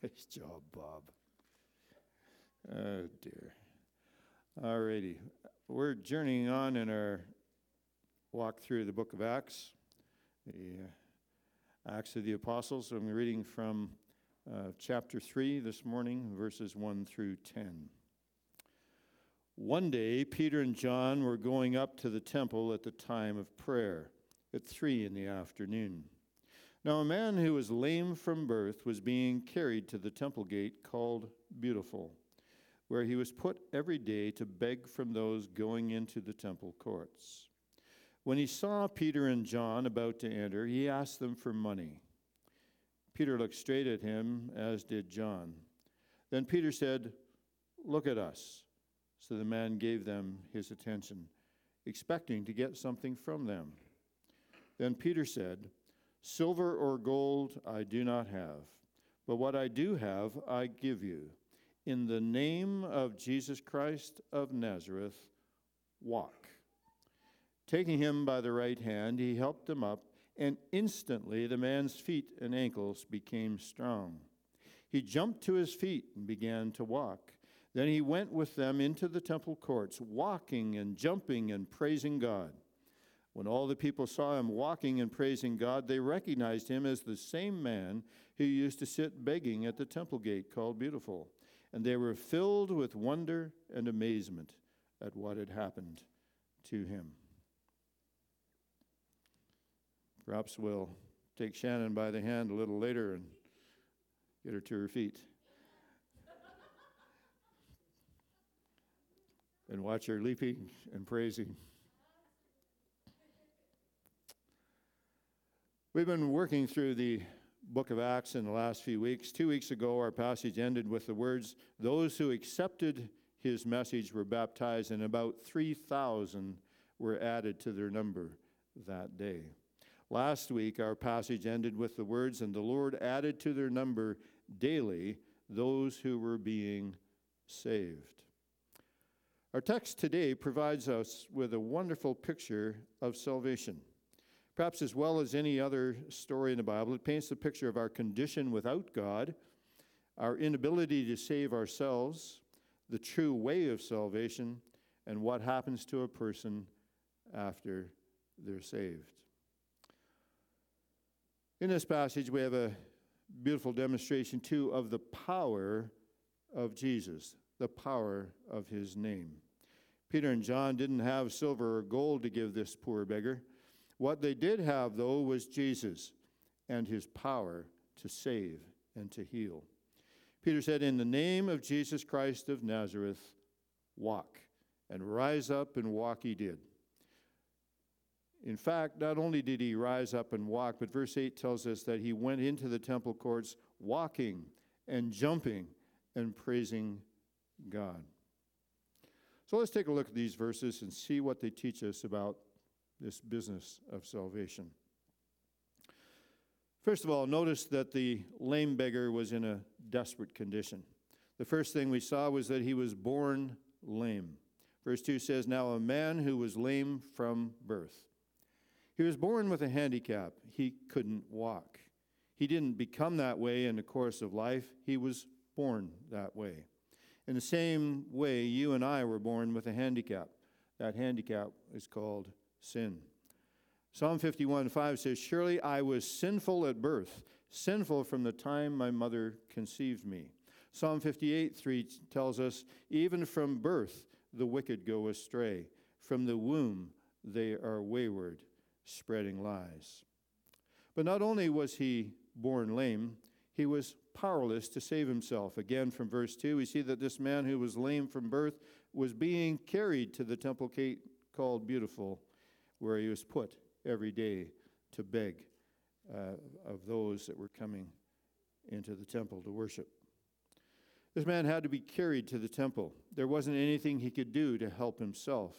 Nice job, Bob. Oh, dear. All righty. We're journeying on in our walk through the book of Acts, the Acts of the Apostles. I'm reading from chapter 3 this morning, verses 1 through 10. One day, Peter and John were going up to the temple at the time of prayer, at 3 in the afternoon. Now a man who was lame from birth was being carried to the temple gate called Beautiful, where he was put every day to beg from those going into the temple courts. When he saw Peter and John about to enter, he asked them for money. Peter looked straight at him, as did John. Then Peter said, "Look at us." So the man gave them his attention, expecting to get something from them. Then Peter said, "Silver or gold I do not have, but what I do have I give you. In the name of Jesus Christ of Nazareth, walk." Taking him by the right hand, he helped him up, and instantly the man's feet and ankles became strong. He jumped to his feet and began to walk. Then he went with them into the temple courts, walking and jumping and praising God. When all the people saw him walking and praising God, they recognized him as the same man who used to sit begging at the temple gate called Beautiful. And they were filled with wonder and amazement at what had happened to him. Perhaps we'll take Shannon by the hand a little later and get her to her feet. And watch her leaping and praising. We've been working through the book of Acts in the last few weeks. 2 weeks ago, our passage ended with the words, "Those who accepted his message were baptized, and about 3,000 were added to their number that day." Last week, our passage ended with the words, "And the Lord added to their number daily those who were being saved." Our text today provides us with a wonderful picture of salvation. Perhaps as well as any other story in the Bible, it paints the picture of our condition without God, our inability to save ourselves, the true way of salvation, and what happens to a person after they're saved. In this passage, we have a beautiful demonstration, too, of the power of Jesus, the power of his name. Peter and John didn't have silver or gold to give this poor beggar. What they did have, though, was Jesus and his power to save and to heal. Peter said, "In the name of Jesus Christ of Nazareth, walk." And rise up and walk he did. In fact, not only did he rise up and walk, but verse 8 tells us that he went into the temple courts walking and jumping and praising God. So let's take a look at these verses and see what they teach us about this business of salvation. First of all, notice that the lame beggar was in a desperate condition. The first thing we saw was that he was born lame. Verse 2 says, "Now a man who was lame from birth." He was born with a handicap. He couldn't walk. He didn't become that way in the course of life. He was born that way. In the same way, you and I were born with a handicap. That handicap is called sin. Psalm 51:5 says, "Surely I was sinful at birth, sinful from the time my mother conceived me." Psalm 58:3 tells us, "Even from birth the wicked go astray. From the womb they are wayward, spreading lies." But not only was he born lame, he was powerless to save himself. Again, from verse 2, we see that this man who was lame from birth was being carried to the temple gate called Beautiful, where he was put every day to beg of those that were coming into the temple to worship. This man had to be carried to the temple. There wasn't anything he could do to help himself.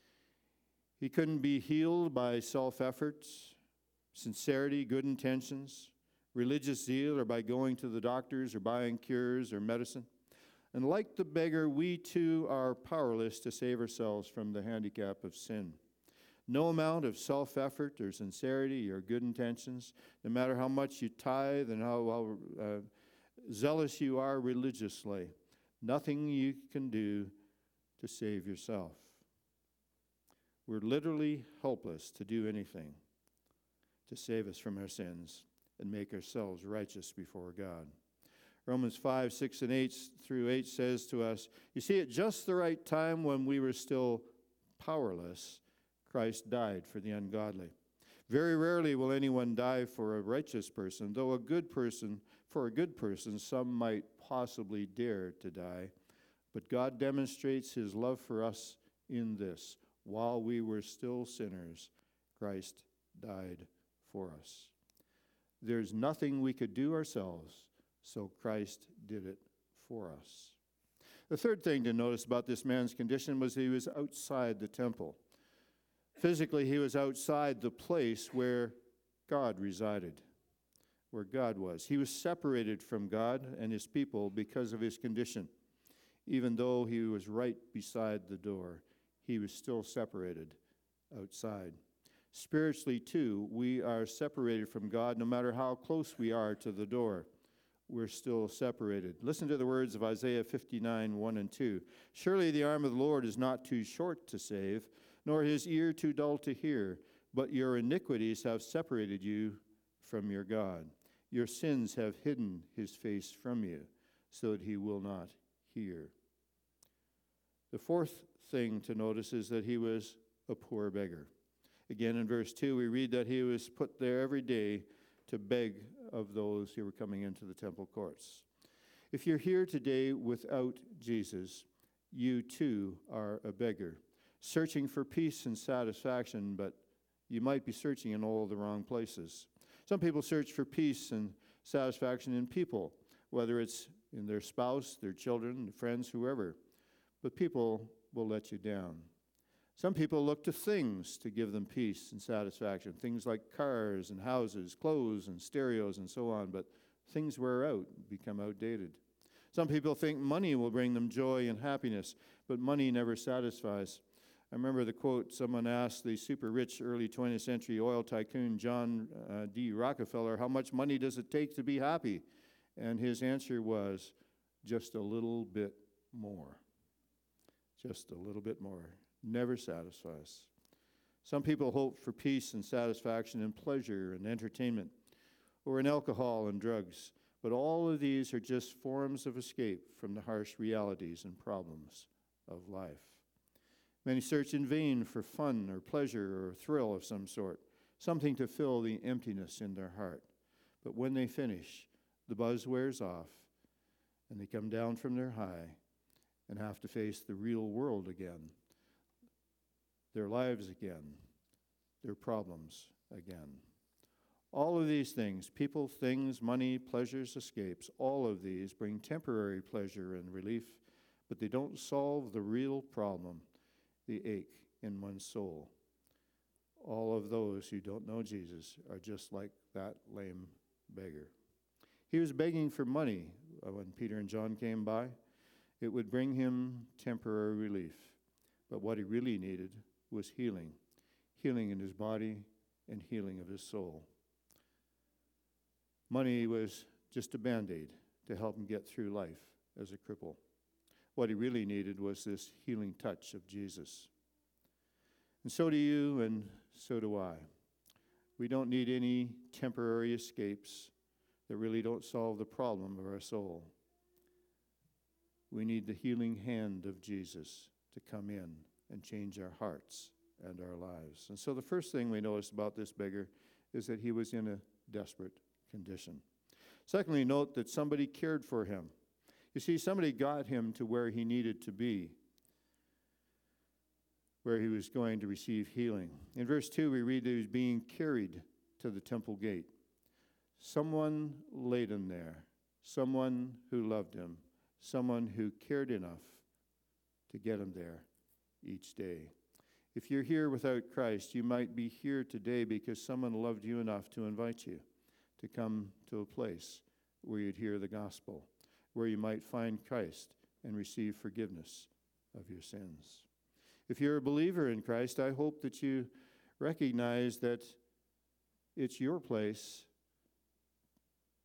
He couldn't be healed by self-efforts, sincerity, good intentions, religious zeal, or by going to the doctors or buying cures or medicine. And like the beggar, we too are powerless to save ourselves from the handicap of sin. No amount of self-effort or sincerity or good intentions, no matter how much you tithe and how zealous you are religiously, nothing you can do to save yourself. We're literally helpless to do anything to save us from our sins and make ourselves righteous before God. Romans 5, 6, and 8 through 8 says to us, you see, at just the right time when we were still powerless, Christ died for the ungodly. Very rarely will anyone die for a righteous person, though for a good person, some might possibly dare to die. But God demonstrates his love for us in this: while we were still sinners, Christ died for us. There's nothing we could do ourselves, so Christ did it for us. The third thing to notice about this man's condition was he was outside the temple. Physically, he was outside the place where God resided, where God was. He was separated from God and his people because of his condition. Even though he was right beside the door, he was still separated outside. Spiritually, too, we are separated from God no matter how close we are to the door. We're still separated. Listen to the words of Isaiah 59, 1 and 2. Surely the arm of the Lord is not too short to save, nor his ear too dull to hear, but your iniquities have separated you from your God. Your sins have hidden his face from you, so that he will not hear. The fourth thing to notice is that he was a poor beggar. Again, in verse 2, we read that he was put there every day to beg of those who were coming into the temple courts. If you're here today without Jesus, you too are a beggar, searching for peace and satisfaction, but you might be searching in all the wrong places. Some people search for peace and satisfaction in people, whether it's in their spouse, their children, their friends, whoever. But people will let you down. Some people look to things to give them peace and satisfaction, things like cars and houses, clothes and stereos and so on, but things wear out, become outdated. Some people think money will bring them joy and happiness, but money never satisfies. I remember the quote someone asked the super rich early 20th century oil tycoon John D. Rockefeller, how much money does it take to be happy? And his answer was, just a little bit more. Just a little bit more. Never satisfies. Some people hope for peace and satisfaction in pleasure and entertainment, or in alcohol and drugs, but all of these are just forms of escape from the harsh realities and problems of life. Many search in vain for fun or pleasure or thrill of some sort, something to fill the emptiness in their heart. But when they finish, the buzz wears off, and they come down from their high and have to face the real world again, their lives again, their problems again. All of these things, people, things, money, pleasures, escapes, all of these bring temporary pleasure and relief, but they don't solve the real problem, the ache in one's soul. All of those who don't know Jesus are just like that lame beggar. He was begging for money when Peter and John came by. It would bring him temporary relief, but what he really needed was healing in his body and healing of his soul. Money was just a Band-Aid to help him get through life as a cripple. What he really needed was this healing touch of Jesus. And so do you, and so do I. We don't need any temporary escapes that really don't solve the problem of our soul. We need the healing hand of Jesus to come in and change our hearts and our lives. And so the first thing we notice about this beggar is that he was in a desperate condition. Secondly, note that somebody cared for him. You see, somebody got him to where he needed to be, where he was going to receive healing. In verse 2, we read that he was being carried to the temple gate. Someone laid him there, someone who loved him, someone who cared enough to get him there each day. If you're here without Christ, you might be here today because someone loved you enough to invite you to come to a place where you'd hear the gospel, where you might find Christ and receive forgiveness of your sins. If you're a believer in Christ, I hope that you recognize that it's your place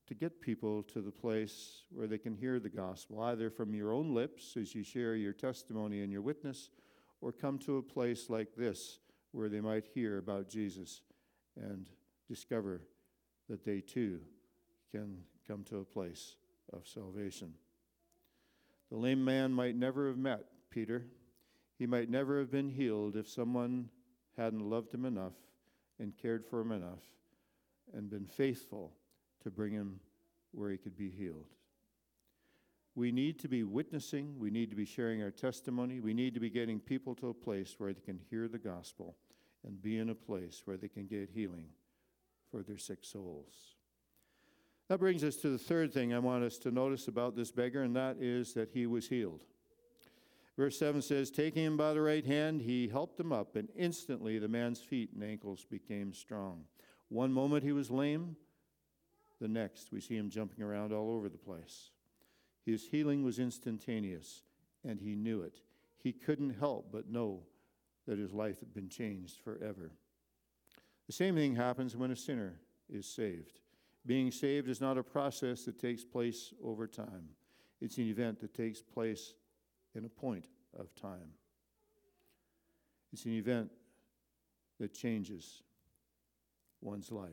to get people to the place where they can hear the gospel, either from your own lips as you share your testimony and your witness, or come to a place like this where they might hear about Jesus and discover that they too can come to a place of salvation. The lame man might never have met Peter. He might never have been healed if someone hadn't loved him enough and cared for him enough and been faithful to bring him where he could be healed. We need to be witnessing. We need to be sharing our testimony. We need to be getting people to a place where they can hear the gospel and be in a place where they can get healing for their sick souls. That brings us to the third thing I want us to notice about this beggar, and that is that he was healed. Verse 7 says, taking him by the right hand, he helped him up, and instantly the man's feet and ankles became strong. One moment he was lame, the next we see him jumping around all over the place. His healing was instantaneous, and he knew it. He couldn't help but know that his life had been changed forever. The same thing happens when a sinner is saved. Being saved is not a process that takes place over time. It's an event that takes place in a point of time. It's an event that changes one's life.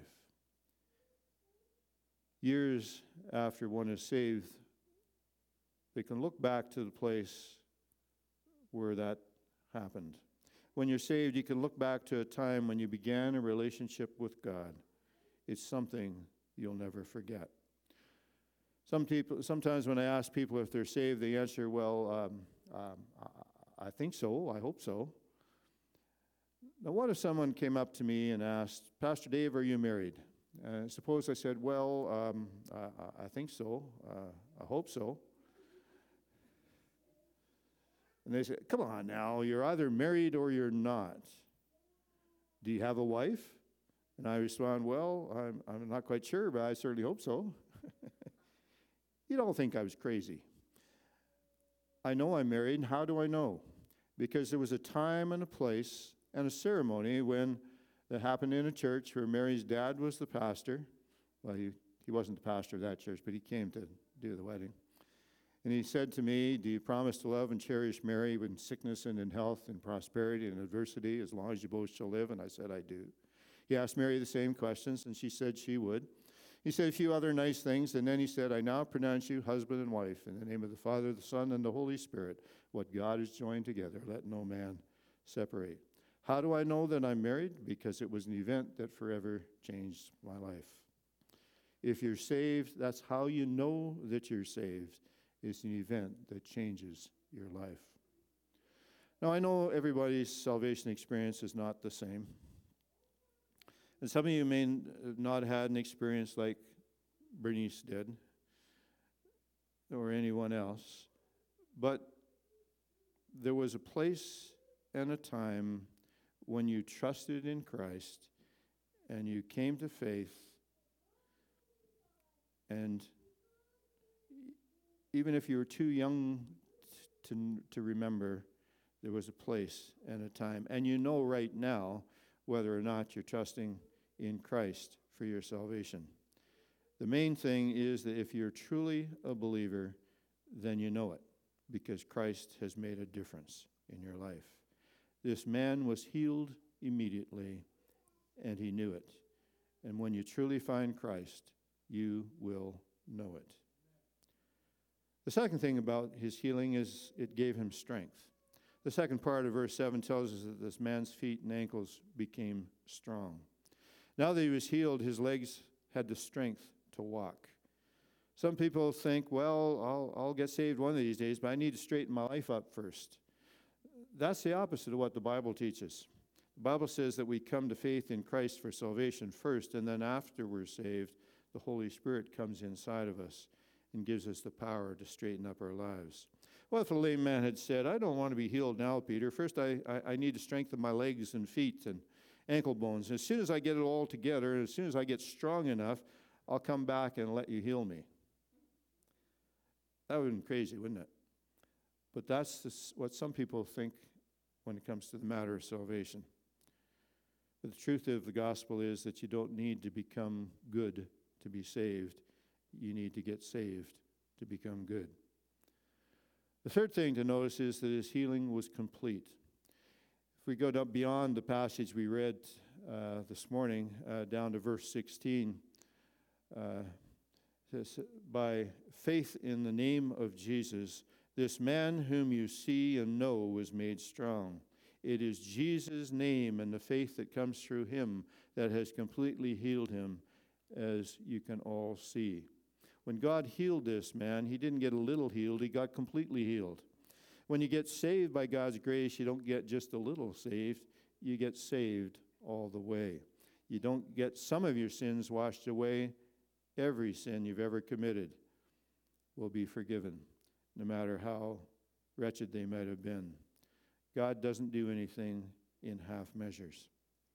Years after one is saved, they can look back to the place where that happened. When you're saved, you can look back to a time when you began a relationship with God. It's something you'll never forget. Sometimes when I ask people if they're saved, they answer, well, I think so, I hope so. Now, what if someone came up to me and asked, Pastor Dave, are you married? Suppose I said, well, I think so, I hope so. And they say, come on now, you're either married or you're not. Do you have a wife? And I respond, well, I'm not quite sure, but I certainly hope so. You don't think I was crazy. I know I'm married. How do I know? Because there was a time and a place and a ceremony when that happened in a church where Mary's dad was the pastor. Well, he wasn't the pastor of that church, but he came to do the wedding. And he said to me, do you promise to love and cherish Mary in sickness and in health and prosperity and adversity as long as you both shall live? And I said, I do. He asked Mary the same questions, and she said she would. He said a few other nice things, and then he said, I now pronounce you husband and wife in the name of the Father, the Son, and the Holy Spirit. What God has joined together, let no man separate. How do I know that I'm married? Because it was an event that forever changed my life. If you're saved, that's how you know that you're saved. It's an event that changes your life. Now, I know everybody's salvation experience is not the same. And some of you may not have had an experience like Bernice did, or anyone else. But there was a place and a time when you trusted in Christ and you came to faith, and even if you were too young to remember, there was a place and a time. And you know right now whether or not you're trusting in Christ for your salvation. The main thing is that if you're truly a believer, then you know it, because Christ has made a difference in your life. This man was healed immediately, and he knew it. And when you truly find Christ, you will know it. The second thing about his healing is it gave him strength. The second part of verse 7 tells us that this man's feet and ankles became strong. Now that he was healed, his legs had the strength to walk. Some people think, well, I'll get saved one of these days, but I need to straighten my life up first. That's the opposite of what the Bible teaches. The Bible says that we come to faith in Christ for salvation first, and then after we're saved, the Holy Spirit comes inside of us and gives us the power to straighten up our lives. Well, if a lame man had said, I don't want to be healed now, Peter. First, I need to strengthen my legs and feet and ankle bones. And as soon as I get it all together, as soon as I get strong enough, I'll come back and let you heal me. That would have been crazy, wouldn't it? But that's what some people think when it comes to the matter of salvation. But the truth of the gospel is that you don't need to become good to be saved. you need to get saved to become good. The third thing to notice is that his healing was complete. If we go down beyond the passage we read this morning, down to verse 16, it says, by faith in the name of Jesus, this man whom you see and know was made strong. It is Jesus' name and the faith that comes through him that has completely healed him, as you can all see. When God healed this man, he didn't get a little healed, he got completely healed. When you get saved by God's grace, you don't get just a little saved, you get saved all the way. You don't get some of your sins washed away. Every sin you've ever committed will be forgiven, no matter how wretched they might have been. God doesn't do anything in half measures.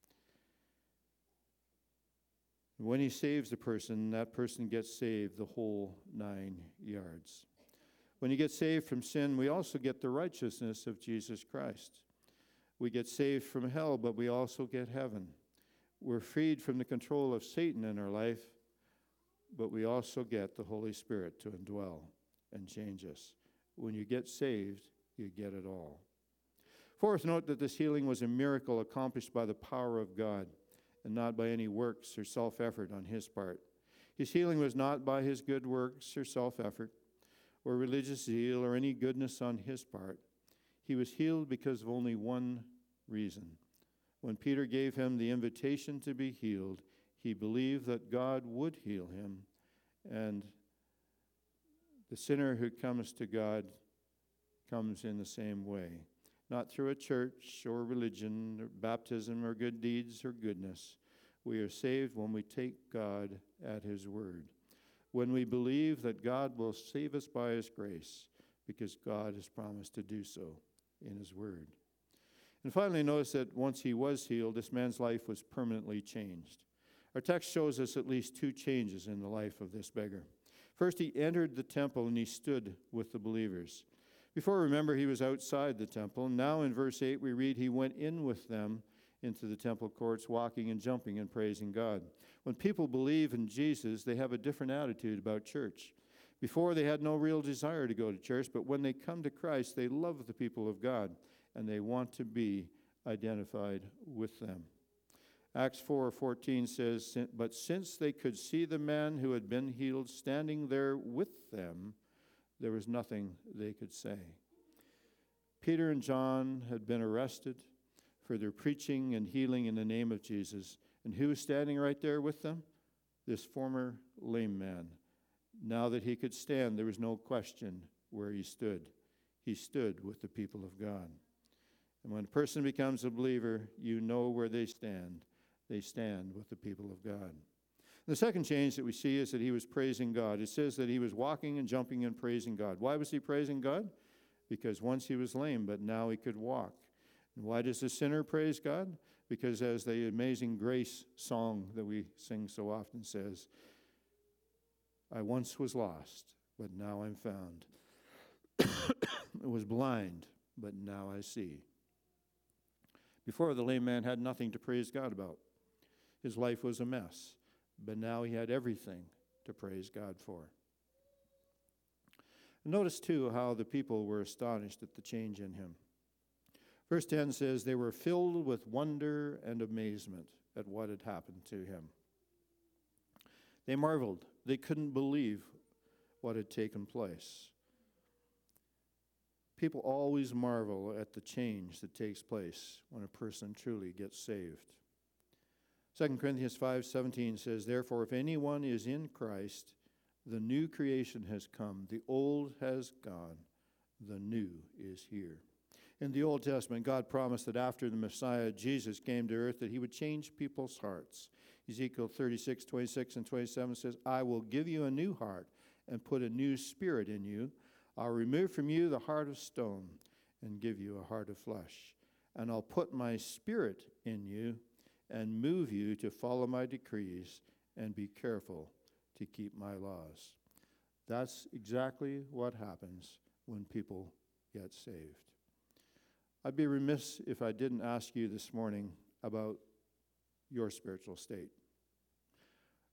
When he saves a person, that person gets saved the whole 9 yards. When you get saved from sin, we also get the righteousness of Jesus Christ. We get saved from hell, but we also get heaven. We're freed from the control of Satan in our life, but we also get the Holy Spirit to indwell and change us. When you get saved, you get it all. Fourth, note that this healing was a miracle accomplished by the power of God and not by any works or self-effort on his part. His healing was not by his good works or self-effort or religious zeal or any goodness on his part. He was healed because of only one reason. When Peter gave him the invitation to be healed, he believed that God would heal him, and the sinner who comes to God comes in the same way. Not through a church or religion or baptism or good deeds or goodness. We are saved when we take God at his word. When we believe that God will save us by his grace, because God has promised to do so in his word. And finally, notice that once he was healed, this man's life was permanently changed. Our text shows us at least 2 changes in the life of this beggar. First, he entered the temple and he stood with the believers. Before, remember, he was outside the temple. Now in verse 8 we read he went in with them into the temple courts, walking and jumping and praising God. When people believe in Jesus, they have a different attitude about church. Before, they had no real desire to go to church, but when they come to Christ, they love the people of God, and they want to be identified with them. Acts 4:14 says, but since they could see the man who had been healed standing there with them, there was nothing they could say. Peter and John had been arrested for their preaching and healing in the name of Jesus. And who was standing right there with them? This former lame man. Now that he could stand, there was no question where he stood. He stood with the people of God. And when a person becomes a believer, you know where they stand. They stand with the people of God. The second change that we see is that he was praising God. It says that he was walking and jumping and praising God. Why was he praising God? Because once he was lame, but now he could walk. And why does the sinner praise God? Because as the Amazing Grace song that we sing so often says, I once was lost, but now I'm found. I was blind, but now I see. Before, the lame man had nothing to praise God about. His life was a mess. But now he had everything to praise God for. Notice, too, how the people were astonished at the change in him. Verse 10 says, they were filled with wonder and amazement at what had happened to him. They marveled. They couldn't believe what had taken place. People always marvel at the change that takes place when a person truly gets saved. 2 Corinthians 5:17 says, therefore, if anyone is in Christ, the new creation has come. The old has gone. The new is here. In the Old Testament, God promised that after the Messiah, Jesus, came to earth, that he would change people's hearts. Ezekiel 36:26 and 27 says, I will give you a new heart and put a new spirit in you. I'll remove from you the heart of stone and give you a heart of flesh. And I'll put my spirit in you and move you to follow my decrees and be careful to keep my laws. That's exactly what happens when people get saved. I'd be remiss if I didn't ask you this morning about your spiritual state.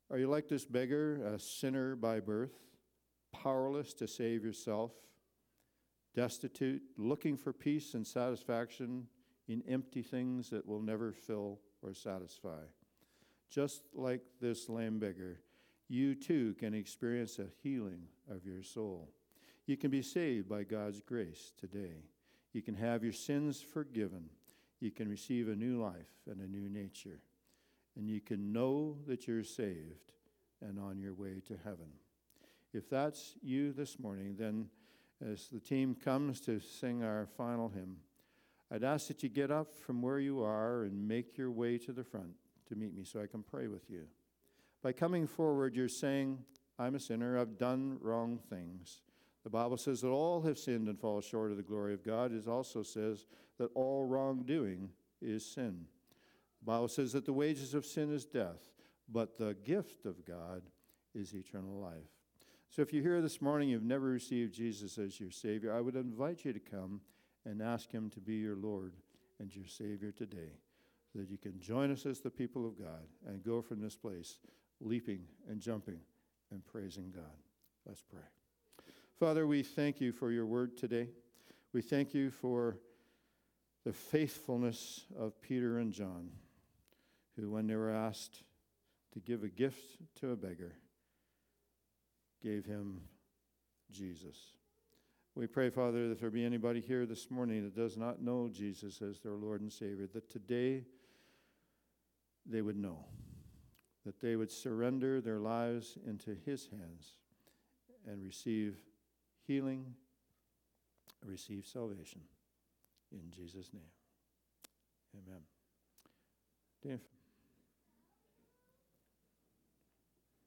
Are you like this beggar, a sinner by birth, powerless to save yourself, destitute, looking for peace and satisfaction in empty things that will never fill or satisfy? Just like this lame beggar, you too can experience a healing of your soul. You can be saved by God's grace today. You can have your sins forgiven. You can receive a new life and a new nature. And you can know that you're saved and on your way to heaven. If that's you this morning, then as the team comes to sing our final hymn, I'd ask that you get up from where you are and make your way to the front to meet me so I can pray with you. By coming forward, you're saying, I'm a sinner, I've done wrong things. The Bible says that all have sinned and fall short of the glory of God. It also says that all wrongdoing is sin. The Bible says that the wages of sin is death, but the gift of God is eternal life. So if you're here this morning, you've never received Jesus as your Savior, I would invite you to come and ask him to be your Lord and your Savior today, so that you can join us as the people of God and go from this place leaping and jumping and praising God. Let's pray. Father, we thank you for your word today. We thank you for the faithfulness of Peter and John, who, when they were asked to give a gift to a beggar, gave him Jesus. We pray, Father, that if there be anybody here this morning that does not know Jesus as their Lord and Savior, that today they would know, that they would surrender their lives into his hands and receive healing, receive salvation. In Jesus' name, amen.